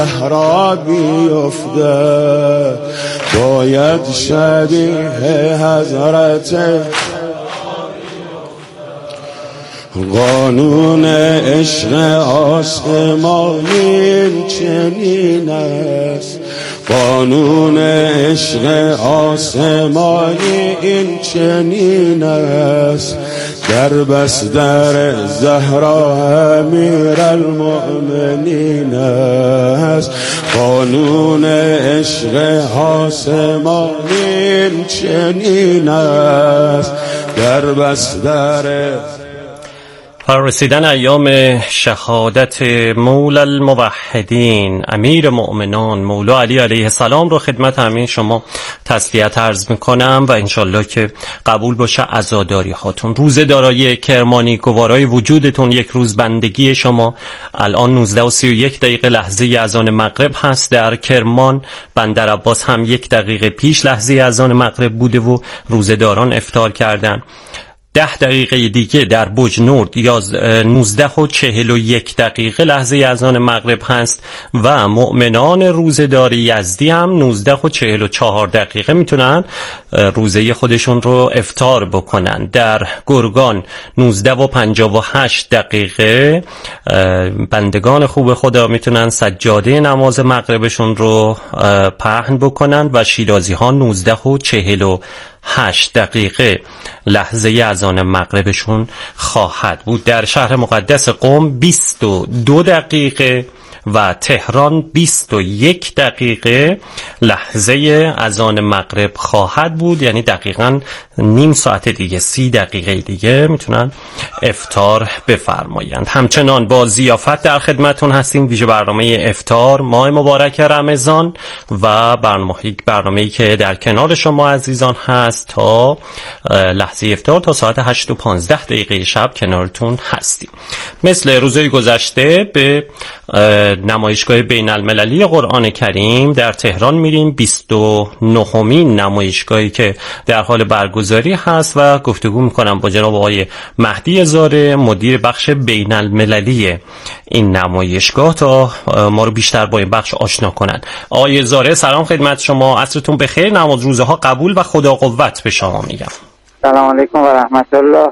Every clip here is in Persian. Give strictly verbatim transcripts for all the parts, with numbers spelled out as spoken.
را بیفته باید شبیه حضرت قانون عشق آسمانی چنین است قانون عشق آسمانی این چنین است در بستر زهرا امیر المؤمنین است قانون عشق آسمانی این چنین است در بستر رسیدن ایام شهادت مولا الموحدین امیر مؤمنان مولا علی علیه السلام رو خدمت همین شما تسلیت عرض میکنم و انشالله که قبول باشه عزاداری هاتون. روزه دارای کرمانی گوارای وجودتون، یک روز بندگی شما. الان نوزده و سی و یک دقیقه لحظه اذان مغرب هست در کرمان. بندر عباس هم یک دقیقه پیش لحظه اذان مغرب بوده و روزه داران افطار کردن. ده دقیقه دیگه در بوجنورد یا نوزده و چهل و یک دقیقه لحظه اذان مغرب هست و مؤمنان روزه‌دار یزدی هم نوزده و چهل و چهار دقیقه میتونن روزه خودشون رو افطار بکنن. در گرگان نوزده و پنجاه و هشت دقیقه بندگان خوب خدا میتونن سجاده نماز مغربشون رو پهن بکنن و شیرازی ها نوزده و چهل و هشت دقیقه لحظه اذان مغربشون خواهد بود. در شهر مقدس قم بیست و دو دقیقه و تهران بیست و یک دقیقه لحظه اذان مغرب خواهد بود، یعنی دقیقاً نیم ساعت دیگه، سی دقیقه دیگه میتونن افطار بفرمایند. همچنان با ضیافت در خدمتون هستیم، ویژه برنامه افطار ماه مبارک رمضان و برنامه برنامه‌ای که در کنار شما عزیزان هست تا لحظه افطار تا ساعت هشت و پانزده دقیقه شب کنارتون هستیم. مثل روزهای گذشته به نمایشگاه بین المللی قرآن کریم در تهران میریم. بیست و نهمین نمایشگاهی که در حال برگزاری هست و گفتگو میکنم با جناب آقای مهدی زاره مدیر بخش بین المللی این نمایشگاه تا ما رو بیشتر با این بخش آشنا کنند. آقای زاره سلام خدمت شما، عصرتون بخیر، نماز روزه ها قبول و خدا قوت به شما میگم. سلام علیکم و رحمت الله.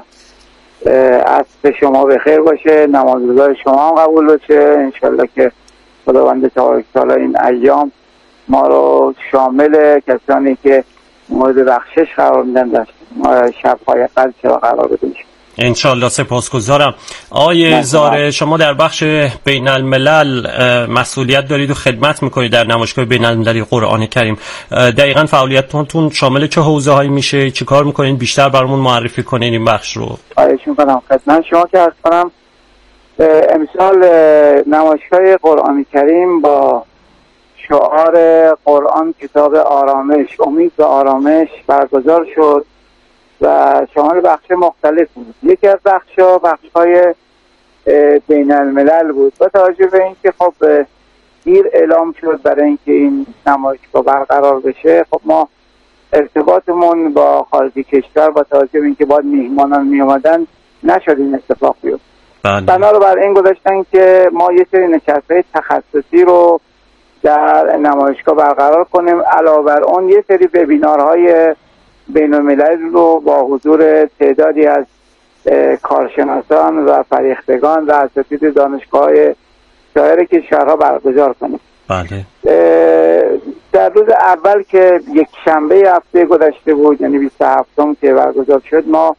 عصر شما بخیر باشه، نماز روزه شما هم قبول باشه انشالله که خداوند تبارک تعالی این ایام ما رو شامل کسانی که مورد بخشش قرار میدن در شب‌های قدر قرار بدیم انشالله. سپاسگزارم. آقای زاره شما در بخش بین الملل مسئولیت دارید و خدمت میکنید در نمایشگاه بین المللی قرآن کریم. دقیقاً فعالیتتون شامل چه حوزه هایی میشه؟ چی کار میکنید؟ بیشتر برامون معرفی کنید این بخش رو. خواهش میکنم خدمت شما که عرض کنم امسال نمایشگاه قرآن کریم با شعار قرآن کتاب آرامش، امید و آرامش برگزار شد و شامل بخش مختلف بود. یکی از بخش‌ها بخش‌های بین الملل بود با توجه به اینکه خب دیر اعلام شد برای اینکه این نمایشگاه برقرار بشه. خب ما ارتباطمون با خارجی کشور با توجه به اینکه باید میهمانان می اومدن نشد این اتفاق بیفته. بنا رو بر این گذاشتن که ما یه سری نشست‌های تخصصی رو در نمایشگاه برقرار کنیم، علاوه بر اون یه سری وبینارهای بین المللی رو با حضور تعدادی از کارشناسان و فریختگان و اساتید دانشگاه‌های شاهر کشورها برگزار کنیم. بله. در روز اول که یک شنبه هفته گذشته بود، یعنی بیست و هفتم که برگزار شد، ما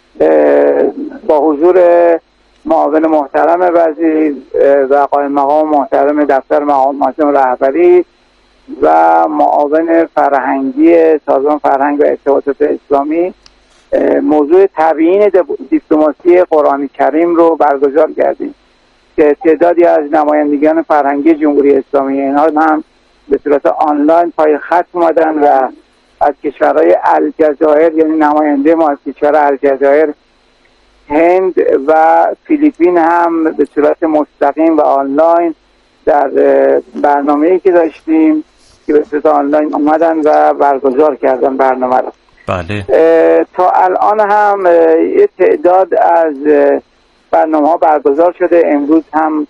با حضور معاون محترم وزیر و قائم مقام محترم دفتر معاون رهبری و معاون فرهنگی سازمان فرهنگ و ارتباطات اسلامی موضوع تبیین دیپلماسی قرآن کریم رو برگزار کردیم که تعدادی از نمایندگان فرهنگی جمهوری اسلامی اینها هم به صورت آنلاین پای خط اومدن و از کشورهای الجزایر، یعنی نماینده ما از کشور الجزایر، هند و فیلیپین هم به صورت مستقیم و آنلاین در برنامه‌ای که داشتیم که به صورت آنلاین اومدن و برگزار کردن برنامه رو. بله. تا الان هم یه تعداد از برنامه ها برگزار شده. امروز هم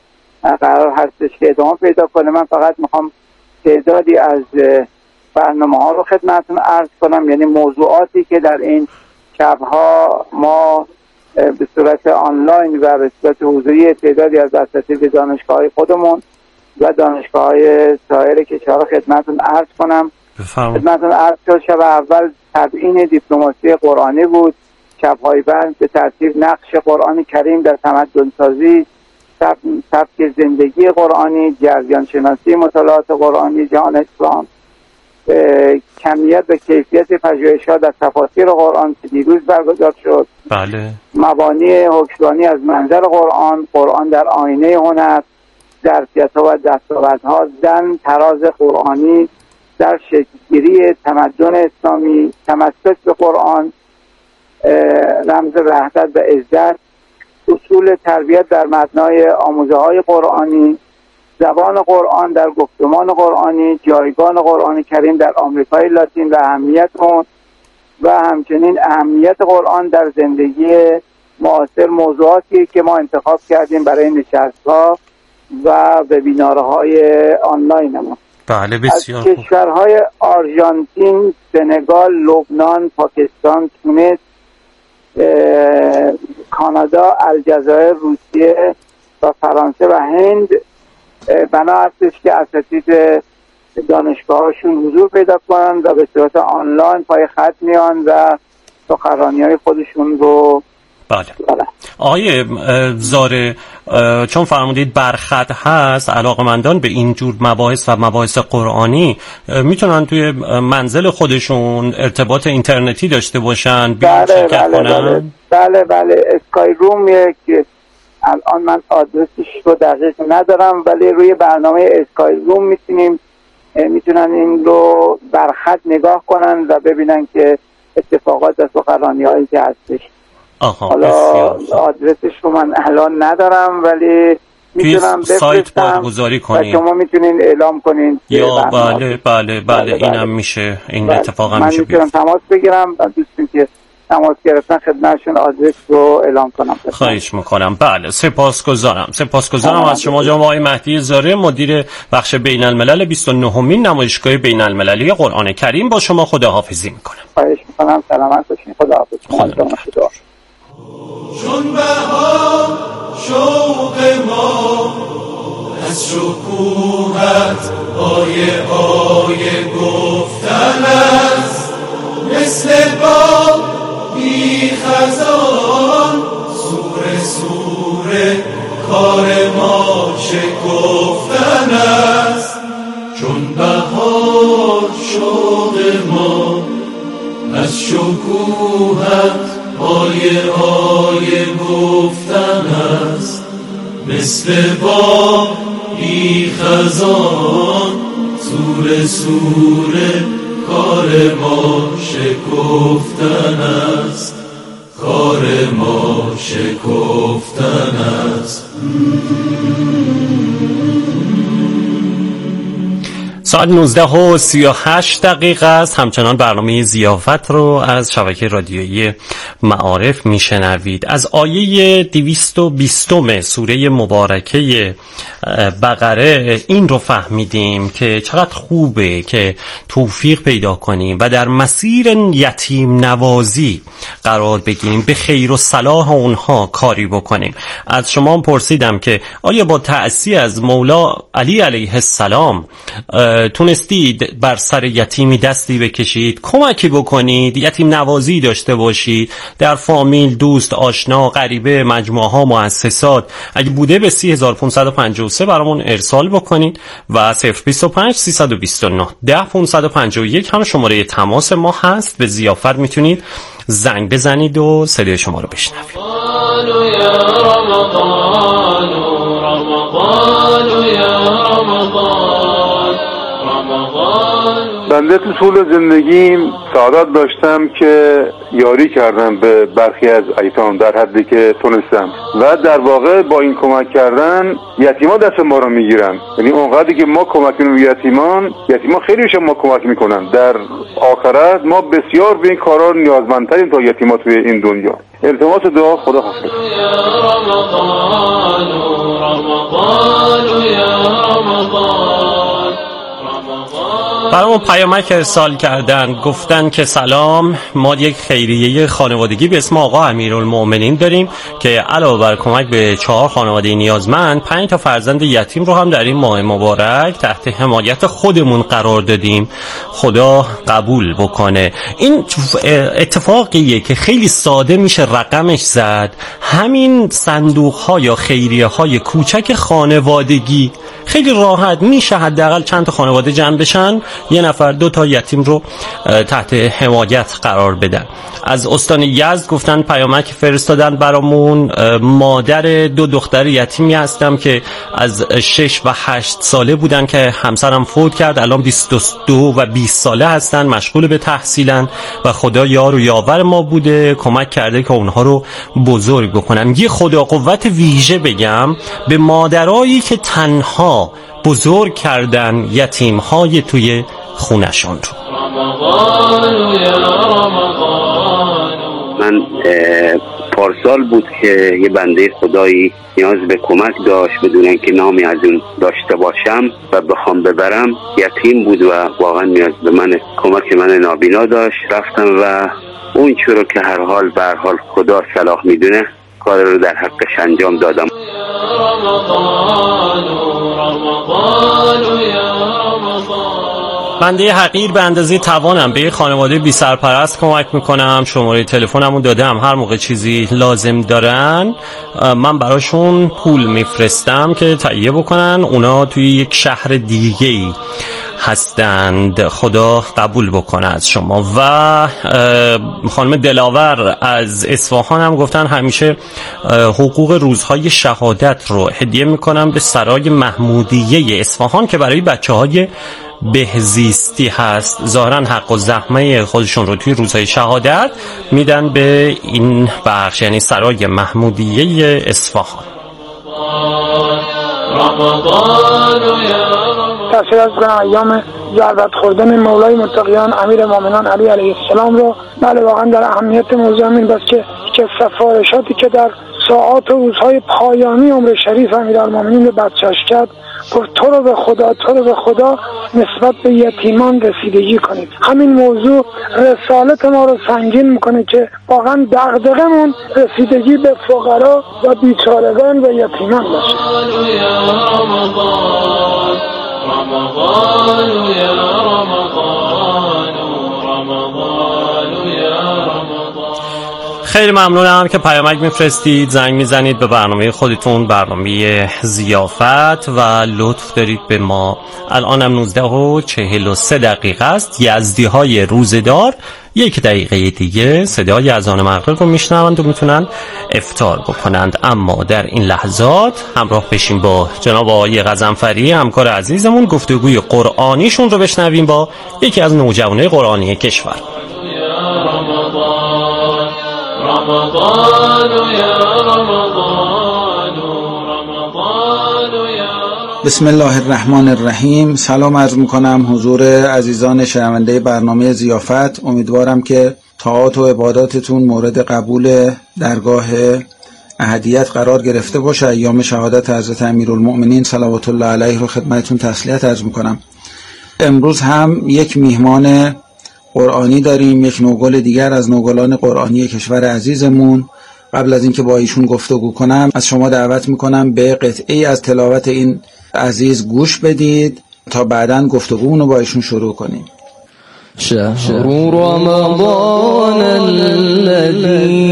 قرار هستش که ادامه پیدا کنه. من فقط میخوام تعدادی از برنامه ها رو خدمتتون عرض کنم، یعنی موضوعاتی که در این شبها ما به صورت آنلاین و به صورت حضوری تعدادی از اساتید دانشگاه‌های خودمون و دانشگاه‌های سایر کشورها خدمتتون عرض کنم. خدمتتون عرض شد شب اول تدوین دیپلماسی قرآنی بود، شب‌های بعد به ترتیب نقش قرآن کریم در تمدن سازی، سبک زندگی قرآنی، جریان شناسی مطالعات قرآنی جهان اسلام، کمیت و کیفیت پژوهش‌ها در تفاسیر قرآن که دیروز برگزار شد. بله. مبانی حکمرانی از منظر قرآن، قرآن در آینه هنر، ظرفیت‌ها و دستاوردها، زن تراز قرآنی در شکل‌گیری تمدن اسلامی، تمسک به قرآن رمز وحدت و عزت، اصول تربیت در مبنای آموزه‌های قرآنی، زبان قرآن در گفتمان قرآنی، جایگاه قرآن کریم در آمریکای لاتین و اهمیت اون و همچنین اهمیت قرآن در زندگی معاصر، موضوعاتی که ما انتخاب کردیم برای نشست‌ها و وبینارهای آنلاین ما. بله بسیار از کشورهای آرژانتین، سنگال، لبنان، پاکستان، تونس، کانادا، الجزایر، روسیه و فرانسه و هند بنا هستش که اساتید دانشگاهاشون حضور پیدا کنن و به صورت آنلاین پای خط میان و سخنرانی‌های خودشون رو. بله. آقای زاره، چون فرمودید برخط هست، علاقمندان به این جور مباحث و مباحث قرآنی میتونن توی منزل خودشون ارتباط اینترنتی داشته باشن، بیان بله شرکت بله کنن؟ بله بله بله اسکای روم که الان من آدرسش رو دقیق ندارم، ولی روی برنامه اسکای روم میتونیم میتونن این رو برخط نگاه کنن و ببینن که اتفاقات و سخنرانی‌هایی که هستش. آها، حالا بسیار. آدرسش رو من الان ندارم ولی میتونم سایت بفرستم برگزاری و کنین شما میتونین اعلام کنین. یا بله بله بله, بله اینم میشه، این اتفاق هم میشه. من میتونم تماس بگیرم و دوستان که تماس گرفتن خدمتشون آدرس رو اعلام کنم. خواهش میکنم. بله سپاسگزارم سپاسگزارم از شما جناب آقای مهدی زاره، مدیر بخش بین الملل بیست و نهمین نمایشگاه بین المللی قرآن کریم. با شما خداحافظی میکنم. خواهش میکنم. سلامت باشین. خداحافظ. خدا چون بهار شوق ما از شکوهت آیه آیه گفتن است، مثل باد بی خزان سوره سوره کار ما شکفتن است. چون بهار شوق ما از شکوهت آیه آیه گفتن است، مثل باد بی خزان سوره سوره کار ما شکفتن است، کار ما شکفتن است. ساعت نوزده و سی و هشت دقیقه است. همچنان برنامه ضیافت رو از شبکه رادیویی معارف میشنوید. از آیه دویست و بیستم سوره مبارکه بقره این رو فهمیدیم که چقدر خوبه که توفیق پیدا کنیم و در مسیر یتیم نوازی قرار بگیریم، به خیر و صلاح اونها کاری بکنیم. از شما پرسیدم که آیا با تأسی از مولا علی علیه السلام تونستید بر سر یتیمی دستی بکشید، کمکی بکنید، یتیم نوازی داشته باشید در فامیل، دوست، آشنا، غریبه، مجموعه ها، مؤسسات؟ اگه بوده به سی هزار و پانصد و پنجاه و سه برامون ارسال بکنید و صفر بیست و پنج سیصد و بیست و نه ده پانصد و پنجاه و یک هم شماره تماس ما هست. به ضیافت میتونید زنگ بزنید و صدای شما رو بشنوید. بنده تو طول زندگیم سعادت داشتم که یاری کردم به برخی از ایتام در حدی که تونستم و در واقع با این کمک کردن یتیما دست ما رو میگیرن. یعنی اونقدری که ما کمک میکنیم یتیمان، یتیما خیلی بیشتر ما کمک میکنن. در آخرت ما بسیار به این کارا نیازمندتریم تا یتیما توی این دنیا. التماس دعا. خدا حافظ. رمضان یا رمضان. برامون پیامک ارسال کردن، گفتن که سلام، ما یک خیریه خانوادگی به اسم آقا امیرالمؤمنین داریم که علاوه بر کمک به چهار خانواده نیازمند، پنج تا فرزند یتیم رو هم در این ماه مبارک تحت حمایت خودمون قرار دادیم. خدا قبول بکنه. این اتفاقیه که خیلی ساده میشه رقمش زد. همین صندوق ها یا خیریه های کوچک خانوادگی خیلی راحت میشه حداقل چند تا خانواده جمع بشن، یه نفر دو تا یتیم رو تحت حمایت قرار بدن. از استان یزد گفتن پیامک فرستادن برامون، مادر دو دختر یتیمی هستم که از شش و هشت ساله بودن که همسرم فوت کرد، الان بیست و دو و بیست ساله هستن، مشغول به تحصیلن و خدا یار و یاور ما بوده، کمک کرده که اونها رو بزرگ بکنم. یه خدا قوت ویژه بگم به مادرایی که تنها بزرگ کردن یتیم های توی خونشون رو. من پارسال بود که یه بنده خدایی نیاز به کمک داشت بدون اینکه نامی از اون داشته باشم و بخوام ببرم، یتیم بود و واقعا نیاز به من کمک من نابینا داشت. رفتم و اون چورو که هر حال به هر حال خدا صلاح میدونه کار رو در حقش انجام دادم. بنده حقیر به اندازه توانم به خانواده بی سرپرست کمک میکنم. شماره تلفنمو دادم، هر موقع چیزی لازم دارن من براشون پول میفرستم که تهیه بکنن. اونا توی یک شهر دیگه‌ای هستند. خدا قبول بکنه از شما. و خانم دلاور از اصفهان هم گفتن همیشه حقوق روزهای شهادت رو هدیه میکنم به سرای محمودیه اصفهان که برای بچه های بهزیستی هست. ظاهرا حق و زحمه خودشون رو توی روزهای شهادت میدن به این بخش، یعنی سرای محمودیه اصفهان. تأثیر از کنم ایام ضربت خوردن مولای متقیان امیر مومنان علی علیه السلام رو. بله واقعا در اهمیت موضوع این بس که که سفارشاتی که در ساعات و روزهای پایانی عمر شریف امیرالمومنین به بچه‌اش کرد، گفت تو رو به خدا تو رو به خدا نسبت به یتیمان رسیدگی کنید. همین موضوع رسالت ما رو سنگین میکنه که واقعا دغدغه‌مون رسیدگی به فقرا و بیچارگان و یتیمان باشه. رمضان یا رمضان، رمضان یا رمضان. خیلی ممنونم که پیامک میفرستید، زنگ میزنید به برنامه خودتون، برنامه ضیافت، و لطف دارید به ما. الانم نوزده و چهل و سه دقیقه است. یزدی های روزدار یک دقیقه دیگه صدای اذان مغرب رو میشنوند و میتونن افطار بکنند. اما در این لحظات همراه بشیم با جناب آقای غضنفری همکار عزیزمون، گفتگوی قرآنیشون رو بشنویم با یکی از نوجوانای قرآنی کشور. رمضان رمضان یا رمضان، رمضان یا بسم الله الرحمن الرحیم. سلام عرض میکنم حضور عزیزان شنونده برنامه ضیافت. امیدوارم که طاعات و عباداتتون مورد قبول درگاه احدیت قرار گرفته باشه. ایام شهادت حضرت امیرالمؤمنین صلوات الله علیه رو خدمتتون تسلیت عرض میکنم. امروز هم یک میهمان قرآنی داریم، یک نوگل دیگر از نوگلان قرآنی کشور عزیزمون. قبل از اینکه با ایشون گفتگو کنم از شما دعوت میکنم به قطعی از تلاوت این عزیز گوش بدید تا بعداً گفتگومون رو با ایشون شروع کنیم. شهر رمضان الذي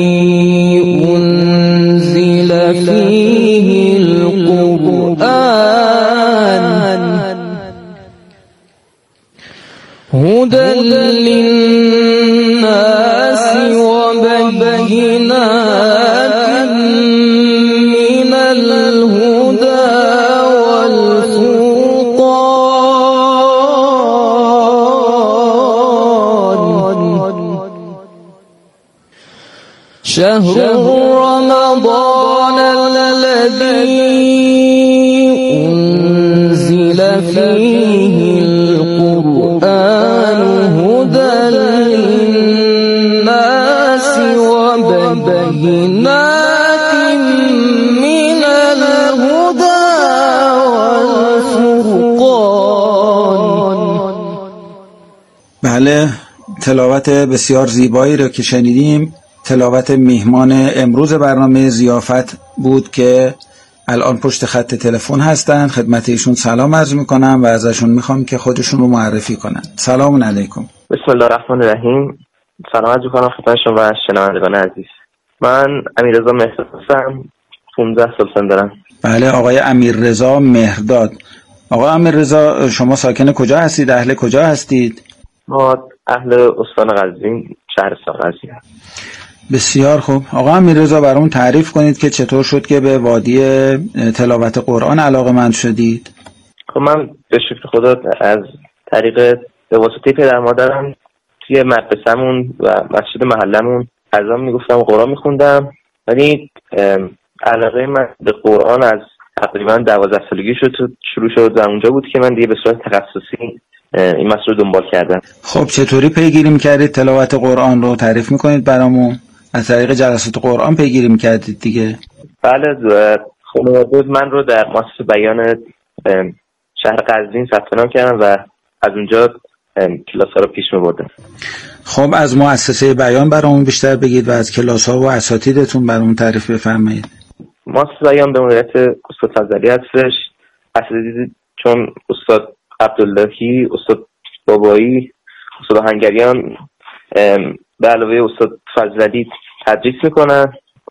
انزل فيه القرآن هدى للناس وبينات من الهدى والفرقان شهر رمضان الذي أنزل فيه القرآن هدى للناس وبينات من الهدى بله، تلاوت بسیار زیبایی رو که شنیدیم تلاوت میهمان امروز برنامه ضیافت بود که الان پشت خط تلفن هستن. خدمت ایشون سلام عرض میکنم و ازشون میخوام که خودشون رو معرفی کنن. سلام علیکم. بسم الله الرحمن الرحیم. سلام عرض میکنم خدمت شما و شنوندگان عزیز. من امیررضا مهرداد هستم. پانزده سال سن دارم. بله، آقای امیررضا مهرداد. آقای امیررضا شما ساکن کجا هستید؟ اهل کجا هستید؟ ما اهل استان قزوین، شهرستان قزوین. بسیار خوب. آقا امیررضا برامون تعریف کنید که چطور شد که به وادی تلاوت قرآن علاقه‌مند شدید؟ خب من به شکر خدا از طریق به واسطه پدر مادرم توی مدرسه‌مون و مسجد محله‌مون اذان میگفتم و قرآن میخوندم، ولی علاقه من به قرآن از تقریبا دوازده سالگی شد شروع شد و اونجا بود که من دیگه به صورت تخصصی این مسئله رو دنبال کردم. خب چطوری پیگیری می‌کردید تلاوت قرآن رو؟ تعریف می‌کنید برامون؟ از طریق جلسات قرآن پیگیری می‌کردید دیگه؟ بله، خانواده من رو در مؤسسه بیان شهر قزوین ثبت نام کردم و از اونجا کلاس‌ها رو پیش می‌بردم. خب از مؤسسه بیان برامون بیشتر بگید و از کلاس‌ها و اساتیدتون برامون تعریف بفرمایید. مؤسسه بیان به مدیریت استاد فضلی هستش. اساتید چون استاد عبداللهی، استاد بابایی، استاد آهنگریان به علاوه استاد فضلی تدریس میکنن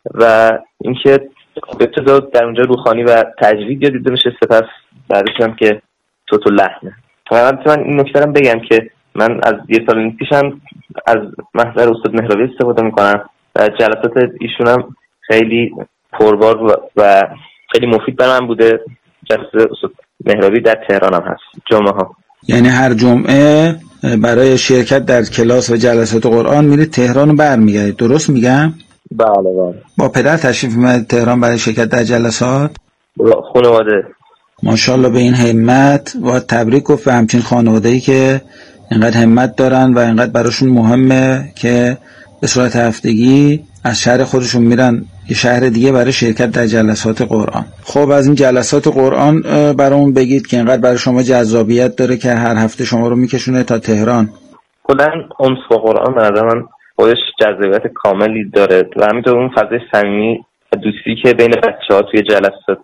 و اینکه ابتدا در اونجا روحانی و تجوید یاد دیده میشه، سپس بعدش هم که صوت و لحنه. من این نکته رو بگم که من از یه سال پیشم از محضر استاد مهراوی استفاده میکنم و جلسات ایشون هم خیلی پربار و خیلی مفید برای من بوده. جلسه استاد مهراوی در تهران هم هست جمعه ها. یعنی هر جمعه برای شرکت در کلاس و جلسات قرآن میرید تهران و برمیگردید، درست میگم؟ بله بله. با پدر تشریف میبرید تهران برای شرکت در جلسات؟ با خانواده. ماشاءالله به این همت و تبریک گفت به همچین خانواده‌ای که اینقدر همت دارن و اینقدر براشون مهمه که به صورت هفتگی از شهر خودشون میرن یه شهر دیگه برای شرکت در جلسات قرآن. خب از این جلسات قرآن برامون بگید که اینقدر برای شما جذابیت داره که هر هفته شما رو میکشونه تا تهران. کلاً انس با قرآن به نظر من خودش جذابیت کاملی داره و همینطور اون فضای صمیمی و دوستی که بین بچه‌ها توی جلسات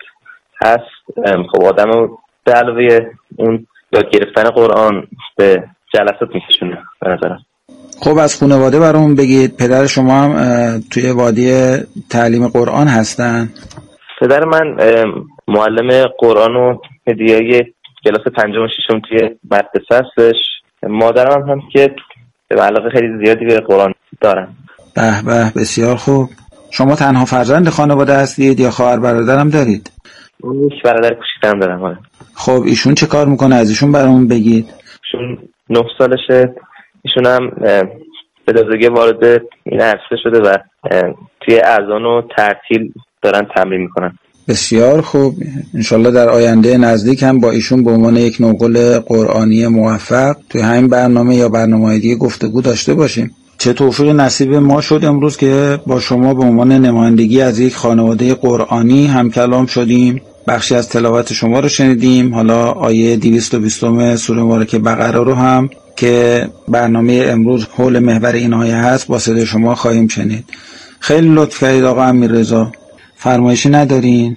هست، خب آدمو به علاوه اون یاد گرفتن قرآن به جلسات میکشونه به نظرم. خب از خانواده برامون بگید، پدر شما هم توی وادی تعلیم قرآن هستن؟ پدر من معلم قرآن و هدیه‌ای کلاس پنجم و ششم توی مدرسه هستش. مادرم هم, هم که به علاقه خیلی زیادی به قرآن دارن. به به، بسیار خوب. شما تنها فرزند خانواده هستید یا خواهر برادر هم دارید؟ یک برادر کوچیک‌ترم دارم. آره. خب ایشون چه کار میکنه؟ از ایشون برامون بگید. ایشون نه سالشه. ایشون هم به تازگی وارد این عرصه شده و توی اذان و ترتیل دارن تمرین میکنن. بسیار خوب. انشالله در آینده نزدیک هم با ایشون به عنوان یک نقل قرآنی موفق توی همین برنامه یا برنامه‌های دیگه گفتگو داشته باشیم. چه توفیق نصیب ما شد امروز که با شما به عنوان نمایندگی از یک خانواده قرآنی هم کلام شدیم. بخشی از تلاوت شما رو شنیدیم. حالا آیه دویست و بیست سوره مبارکه بقره رو هم که برنامه امروز حول محور این آیه هست با صدای شما خواهیم شنید. خیلی لطف کردید آقا امیررضا. فرمایشی ندارین؟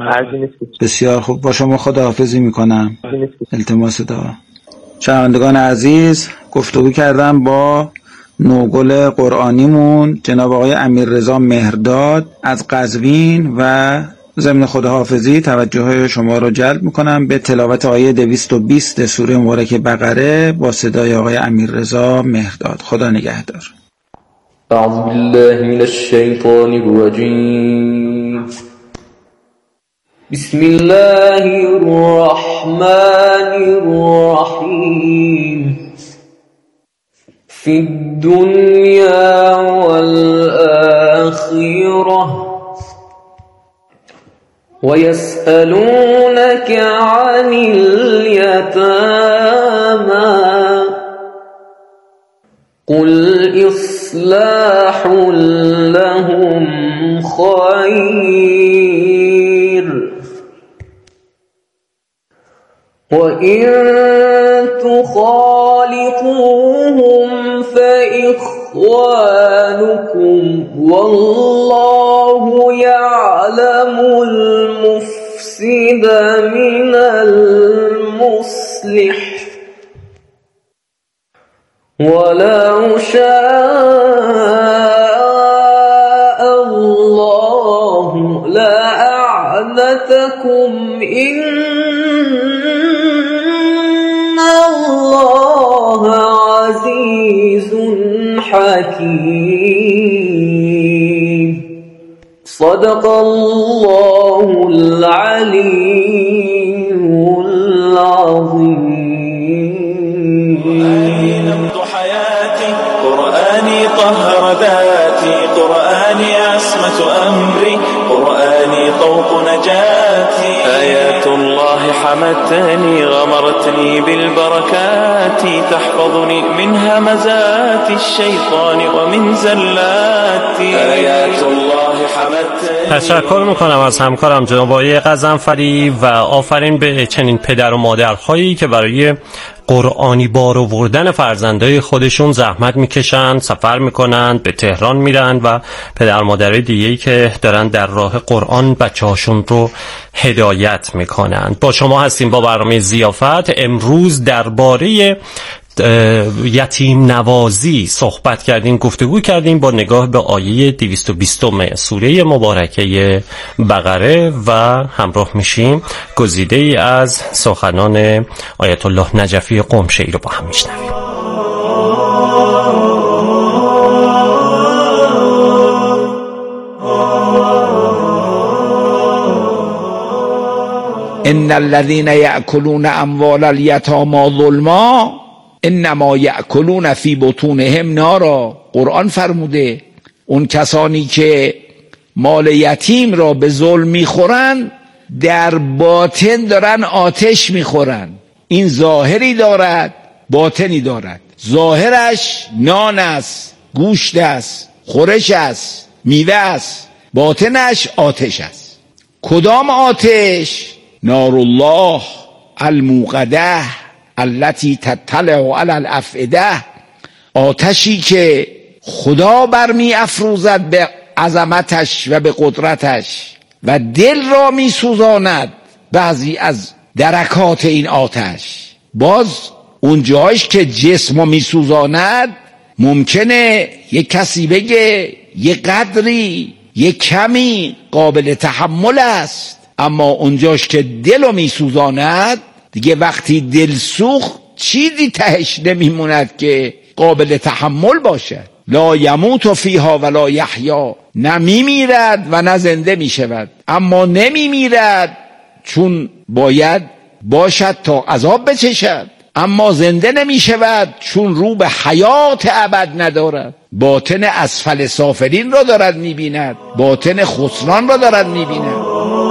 بسیار خوب. با شما خداحافظی میکنم. التماس دعا. شنوندگان عزیز، گفتگو کردم با نوگل قرآنیمون جناب آقای امیررضا مهرداد از قزوین و ضمن خداحافظی توجه شما رو جلب میکنم به تلاوت آیه دویست و بیست سوره مبارکه بقره با صدای آقای امیررضا مهرداد. خدا نگهدار. اعوذ بالله من الشیطان الرجیم. بسم الله الرحمن الرحیم. فی الدنیا والآخرة ويسألونك عن اليتامى قل إصلاح لهم خير وإن تخالطوهم فإخوانكم والله يعلم المفسد من المصلح ولو شاء الله لأعنتكم إن الله عزيز حكيم صدق الله العلي العظيم. قرآني طهر ذاتي قرآني عصمة أمري قرآني طوق نجاتي آيات الله حمتني غمرتني بالبركات تحفظني من همزات الشيطان ومن زلاتي آيات الله حمتني. تشکر میکنم از همکارم جناب آقای غضنفری و آفرین به چنین پدر و مادرهایی که برای قرآنی بار آوردن فرزندای خودشون زحمت میکشن، سفر میکنن، به تهران میرن و پدر مادرای دیگه‌ای که دارن در راه قرآن بچه‌هاشون رو هدایت میکنن. با شما هستیم با برنامه ضیافت. امروز درباره یتیم نوازی صحبت کردیم، گفتگو کردیم با نگاه به آیه دویست و بیست سوره مبارکه بقره و همراه میشیم گزیده ای از سخنان آیت الله نجفی قمشه‌ای رو با هم میشنویم. ان الذين يأكلون اموال اليتامى ظلما انما یأکلون فی بطونهم نارا. قرآن فرموده اون کسانی که مال یتیم را به ظلم میخورن در باطن دارن آتش میخورن. این ظاهری دارد باطنی دارد. ظاهرش نان است، گوشت است، خورش است، میوه است. باطنش آتش است. کدام آتش؟ نار الله الموقده التي تطلع على الافئده. آتشی که خدا برمی افروزد به عظمتش و به قدرتش و دل را می سوزاند بعضی از درکات این آتش. باز اون جایش که جسم را می سوزاند ممکنه یک کسی بگه یک قدری یک کمی قابل تحمل است، اما اونجاش که دل را می سوزاند دیگه وقتی دل سوخت چیزی تهش نمیموند که قابل تحمل باشد. لا یموت فیها ولا یحیا، نه میمیرد و نه زنده میشود. اما نمیمیرد چون باید باشد تا عذاب بچشد، اما زنده نمیشود چون رو به حیات ابد ندارد. باطن اسفل سافلین را دارد میبیند، باطن خسران را دارد میبیند.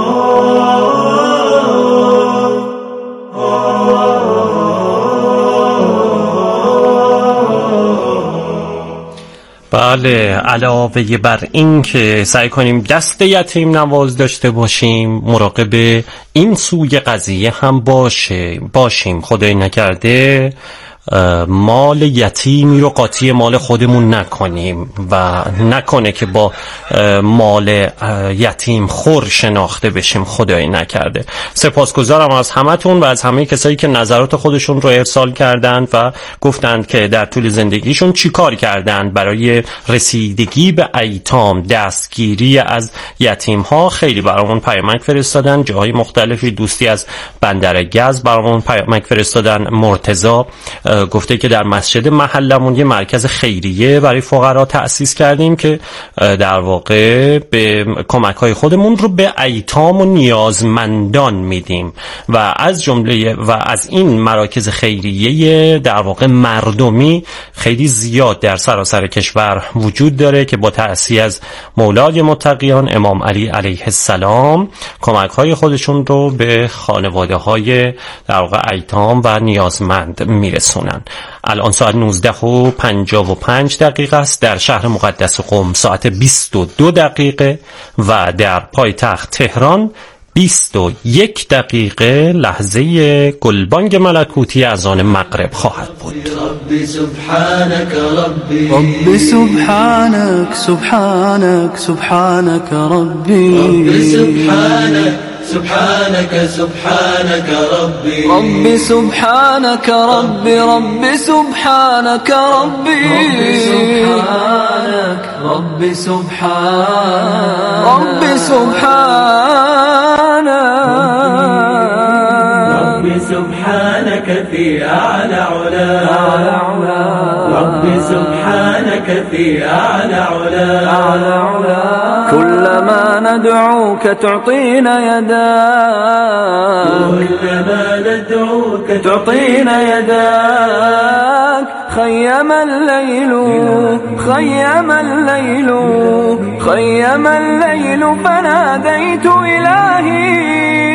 بله، علاوه بر این که سعی کنیم دست یتیم نواز داشته باشیم، مراقب این سوی قضیه هم باشه باشیم خدای نکرده مال یتیمی رو قاطی مال خودمون نکنیم و نکنه که با مال یتیم خور شناخته بشیم خدای نکرده. سپاسگزارم از همتون و از همه کسایی که نظرات خودشون رو ارسال کردند و گفتند که در طول زندگیشون چی کار کردند برای رسیدگی به ایتام، دستگیری از یتیم ها. خیلی برامون پیامک فرستادن، جاهای مختلفی. دوستی از بندر گز برامون پیامک فرستادن. مرتضی گفته که در مسجد محلمون یه مرکز خیریه برای فقرا تأسیس کردیم که در واقع به کمک‌های خودمون رو به ایتام و نیازمندان میدیم و از جمله و از این مراکز خیریه در واقع مردمی خیلی زیاد در سراسر کشور وجود داره که با تأسیس از مولای متقیان امام علی علیه السلام کمک‌های خودشون رو به خانواده‌های در واقع ایتام و نیازمند میرسونن. الان ساعت نوزده و پنجاه و پنج دقیقه است در شهر مقدس قم، ساعت بیست و دو دقیقه و در پایتخت تهران بیست و یک دقیقه لحظه گلبانگ ملکوتی اذان مغرب خواهد بود. ربي سبحانك ربي ربي سبحانك سبحانك سبحانك ربي ربي سبحانك سبحانك سبحانك ربي ربي سبحانك ربي ربي سبحانك ربي ربي سبحانك ربي سبحانك ربي سبحانك في أعلى علا ربي سبحانك في أعلى علا كلما ندعوك تعطينا يداك كلما ندعوك تعطينا يداك خيم الليل خيم الليل خيم الليل فناديت إلهي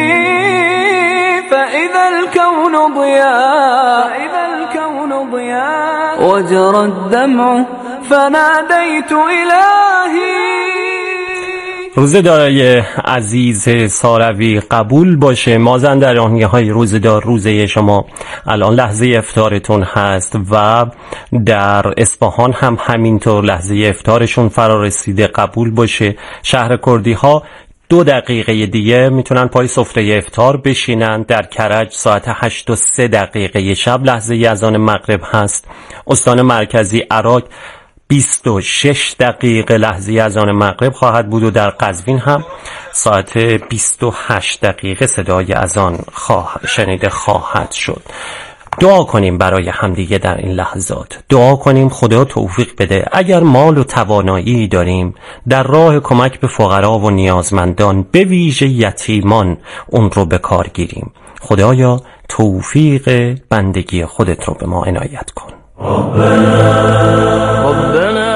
فإذا الكون ضياء فإذا الكون ضياء وجرى الدمع فناديت إلهي. روزدارای عزیز ساروی قبول باشه. مازندرانی های روزدار، روزه شما الان لحظه افطارتون هست و در اصفهان هم همینطور لحظه افطارشون فرا رسیده. قبول باشه. شهر کردی ها دو دقیقه دیگه میتونن پای سفره افطار بشینن. در کرج ساعت هشت و سه دقیقه شب لحظه اذان مغرب هست. استان مرکزی عراق بیست و شش دقیقه لحظه اذان مغرب خواهد بود و در قزوین هم ساعت بیست و هشت دقیقه صدای اذان خواه... شنیده خواهد شد. دعا کنیم برای همدیگه در این لحظات. دعا کنیم خدا توفیق بده. اگر مال و توانایی داریم در راه کمک به فقرا و نیازمندان، به ویژه یتیمان، اون رو به کار گیریم. خدایا توفیق بندگی خودت رو به ما عنایت کن. ربنا ربنا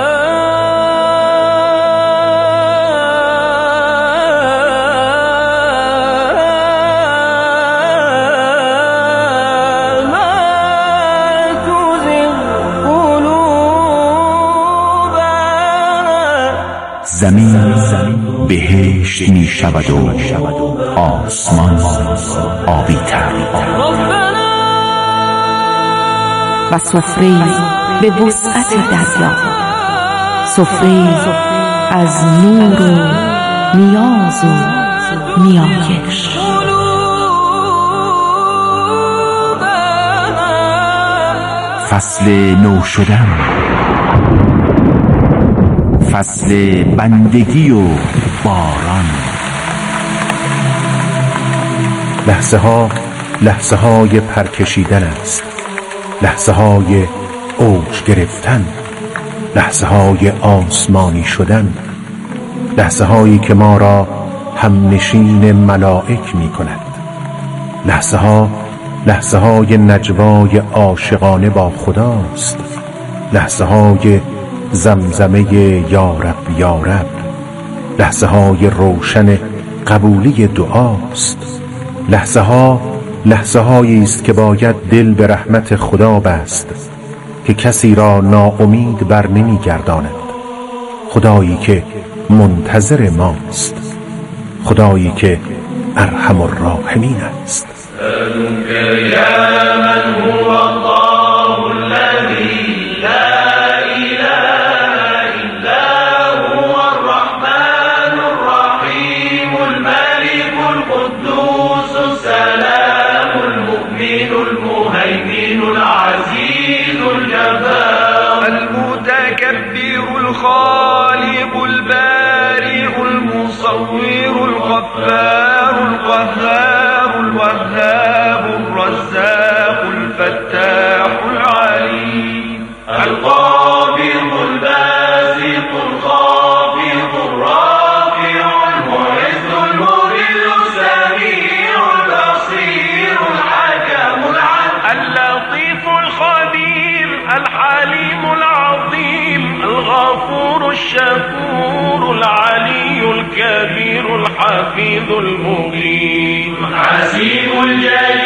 زمین بهشت می شود و آسمان آبی تر و سفره به وسعت دریا، سفره از نور و نیاز و نیایش. فصل نو شدن، فصل بندگی و باران. لحظه ها لحظه های پرکشیدن است، لحظه های اوج گرفتن، لحظه های آسمانی شدن، لحظه هایی که ما را هم نشین ملائک می کند. لحظه ها لحظه های نجوای عاشقانه با خداست، لحظه های زمزمه یا رب یا رب، لحظه های روشن قبولی دعاست. لحظه ها لحظه هایی است که باید دل به رحمت خدا بست که کسی را ناامید بر نمی گرداند. خدایی که منتظر ماست، خدایی که ارحم الراحمین است. الخالق البارئ المصور الغفار القهار الوهاب الرزاق الفتاح العليم القابض الباسط الخافض الرافع المعز المذل السميع البصير الحكم العدل اللطيف الخبير الحليم العظيم الغفور الشكور العلي الكبير الحفيظ المقيم حسيب الجليل